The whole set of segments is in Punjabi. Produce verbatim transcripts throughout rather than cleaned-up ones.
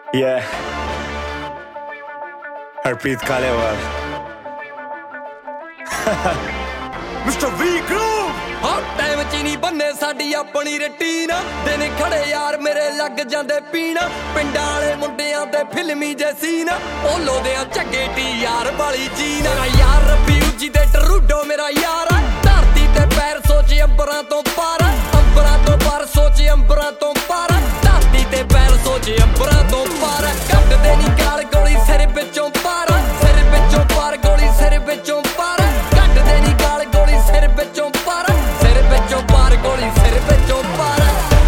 Yeah, Harpreet Kalewal. Mister V groove ਹਾਂ ਟਾਈਮ ਚ ਨਹੀਂ ਬੰਨੇ ਸਾਡੀ ਆਪਣੀ ਰੁਟੀਨ ਦਿਨ ਖੜੇ ਯਾਰ ਮੇਰੇ ਲੱਗ ਜਾਂਦੇ ਪੀਣ ਪਿੰਡਾਂ ਵਾਲੇ ਮੁੰਡਿਆਂ ਤੇ ਫਿਲਮੀ ਜੇ ਸੀਨ ਓਲੋ ਦੇ ਝੱਗੇ ਟੀ ਯਾਰ ਵਾਲੀ ਜੀਨ ਯਾਰ ਰੱਬੀ ਉੱਚੀ ਤੇ ਟਰੂਡੋ ਮੇਰਾ ਯਾਰ ਧਰਤੀ ਤੇ ਪੈਰ ਸੋਚ ਅੰਬਰਾਂ ਤੋਂ ਪਾਰ ਅੰਬਰਾਂ ਤੋਂ ਪਾਰ ਸੋਚ ਅੰਬਰਾਂ ਤੋਂ ਪਾਰ ਧਰਤੀ ਤੇ ਪੈਰ ਸੋਚ ਅੰਬਰਾਂ ਤੋਂ ਪਾਰ ਕੱਢਦੇ ਨਹੀਂ ਗਾਲ ਗੋਲੀ ਸਿਰ ਵਿੱਚੋਂ ਪਾਰ ਸਿਰ ਵਿੱਚੋਂ ਪਾਰ ਗੋਲੀ ਸਿਰ ਵਿੱਚੋਂ ਪਾਰ ਕੱਢਦੇ ਨਹੀਂ ਗਾਲ ਗੋਲੀ ਸਿਰ ਵਿੱਚੋਂ ਪਾਰ ਸਿਰ ਵਿੱਚੋਂ ਪਾਰ ਗੋਲੀ ਸਿਰ ਵਿੱਚੋਂ ਪਾਰ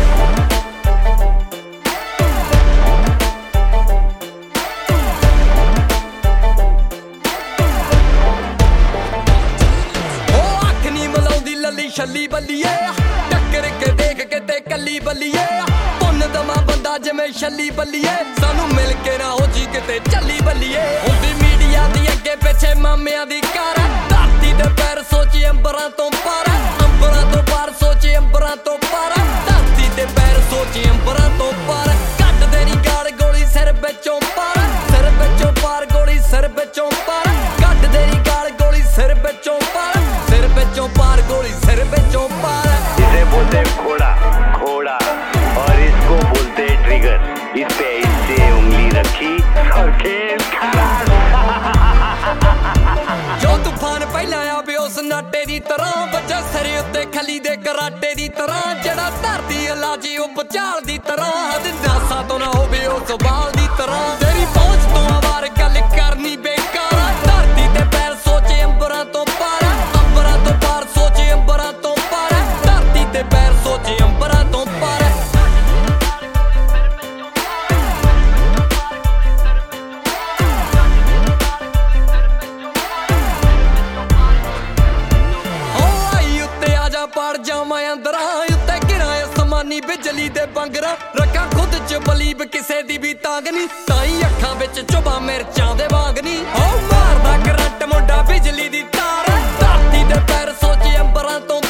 ਉਹ ਅੱਖ ਨਹੀਂ ਮਲਾਉਂਦੀ ਲੱਲੀ ਛੱਲੀ ਬੱਲੀਏ ਟੱਕਰ ਕੇ ਦੇਖ ਕੇ ਤੇ ਕੱਲੀ ਬੱਲੀਏ ਪੁੰਨ ਦਮਾ ਬੰਦਾ ਜਿਵੇਂ ਛੱਲੀ ਬੱਲੀਏ ਸਾਨੂੰ ਮਿਲ ਕੇ ਨਾ ਹੋ ਜੀ ਕਿਤੇ ਚੱਲੀ ਬੱਲੀਏ ਹੁੰਦੀ ਮੀਡੀਆ ਦੀ ਅੱਗੇ ਪਿੱਛੇ ਮਾਮਿਆਂ ਦੀ ਕਾਰ ਧਰਤੀ ਦੇ ਪੈਰ ਸੋਚੀ ਅੰਬਰਾਂ ਤੋਂ ਪਾਰ ਅੰਬਰਾਂ ਤੋਂ ਪਾਰ ਸੋਚੀ ਅੰਬਰਾਂ ਤੋਂ ਪਾਰ ਧਰਤੀ ਦੇ ਪੈਰ ਸੋਚੀ ਅੰਬਰਾਂ ਤੋਂ ਪਾਰ ਕੱਢਦੇ ਨਹੀਂ ਗਾਲ ਗੋਲੀ ਸਿਰ ਵਿੱਚੋਂ ਪਾਰ ਸਿਰ ਵਿੱਚੋਂ ਪਾਰ ਗੋਲੀ ਸਿਰ ਵਿੱਚੋਂ ਪਾਰ ਕੱਢਦੇ ਨਹੀਂ ਗਾਲ ਗੋਲੀ ਸਿਰ ਵਿੱਚੋਂ ਪਾਰ ਸਿਰ ਵਿੱਚੋਂ ਪਾਰ ਗੋਲੀ ਸਿਰ ਵਿੱਚੋਂ ਪਾਰ इसे बोलते घोड़ा घोड़ा और इसको बोलते ट्रिगर। इस पे इससे उंगली रखी और खेल ਜੋ ਤੂਫਾਨ ਪਹਿਲਾਂ ਆਵੇ ਉਸ ਨਾਟੇ ਦੀ ਤਰ੍ਹਾਂ ਬੱਚਾ ਸਿਰ ਉੱਤੇ ਖਲੀ ਦੇ ਕਰਾਟੇ ਦੀ ਤਰ੍ਹਾਂ ਜਿਹੜਾ ਧਰਤੀ ਇਲਾਜੀ ਉਹ ਬਚਾਲ ਦੀ ਤਰ੍ਹਾਂ ਦਿਨਾਸਾ ਤੋਂ ਨਾ ਹੋਵੇ ਉਹ ਸਵਾਲ ਦੀ ਤਰ੍ਹਾਂ ਤੇਰੀ ਪਹੁੰਚ ਤੋਂ ਆਵਾਰ ਗੱਲ ਕਰਨੀ ਬੇਕਾਰ ਧਰਤੀ ਤੇ ਪੈਰ ਸੋਚੇ ਅੰਬਰਾਂ ਤੋਂ ਪਾਰ ਅੰਬਰਾਂ ਤੋਂ ਪਾਰ ਸੋਚੇ ਅੰਬਰਾਂ ਤੋਂ ਪਾਰ ਧਰਤੀ ਤੇ ਪੈਰ ਸੋਚੇ ਅੰਬਰਾਂ ਤੋਂ ਪਾਰ ਪਾੜ ਜਾਵਾਂ ਅੰਦਰਾਂ ਉੱਤੇ ਗਿਰਾਂ ਅਸਮਾਨੀ ਬਿਜਲੀ ਦੇ ਬੰਗਰਾਂ ਰੱਖਾਂ ਖੁਦ ਚ ਬਲੀਬ ਕਿਸੇ ਦੀ ਵੀ ਤਾਂਗ ਨਹੀਂ ਤਾਈ ਅੱਖਾਂ ਵਿੱਚ ਚੁਬਾ ਮਿਰਚਾਂ ਦੇ ਵਾਂਗ ਨਹੀਂ ਹੋ ਮਾਰਦਾ ਕਰੰਟ ਮੁੰਡਾ ਬਿਜਲੀ ਦੀ ਤਾਰ ਧਰਤੀ ਦੇ ਪੈਰ ਸੋਚੇ ਅੰਬਰਾਂ ਤੋਂ